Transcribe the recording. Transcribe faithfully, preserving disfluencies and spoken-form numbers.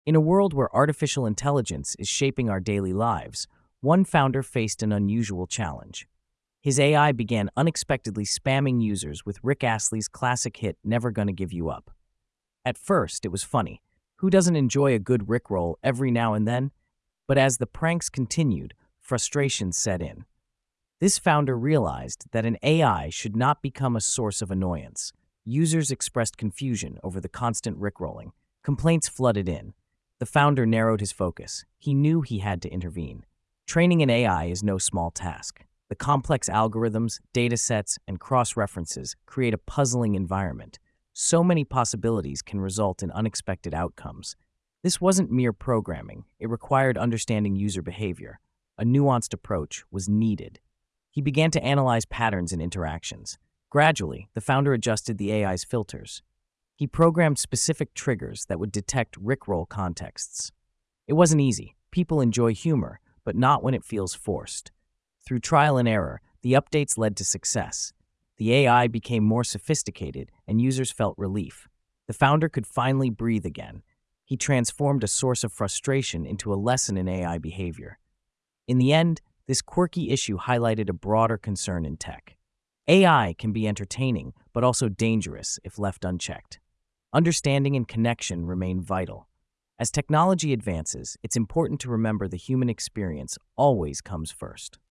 In a world where artificial intelligence is shaping our daily lives, one founder faced an unusual challenge. His A I began unexpectedly spamming users with Rick Astley's classic hit Never Gonna Give You Up. At first, it was funny. Who doesn't enjoy a good Rickroll every now and then? But as the pranks continued, frustration set in. This founder realized that an A I should not become a source of annoyance. Users expressed confusion over the constant Rickrolling. Complaints flooded in. The founder narrowed his focus. He knew he had to intervene. Training an A I is no small task. The complex algorithms, datasets, and cross-references create a puzzling environment. So many possibilities can result in unexpected outcomes. This wasn't mere programming. It required understanding user behavior. A nuanced approach was needed. He began to analyze patterns in interactions. Gradually, the founder adjusted the A I's filters. He programmed specific triggers that would detect Rickroll contexts. It wasn't easy. People enjoy humor, but not when it feels forced. Through trial and error, the updates led to success. The A I became more sophisticated, and users felt relief. The founder could finally breathe again. He transformed a source of frustration into a lesson in A I behavior. In the end, this quirky issue highlighted a broader concern in tech. A I can be entertaining, but also dangerous if left unchecked. Understanding and connection remain vital. As technology advances, it's important to remember the human experience always comes first.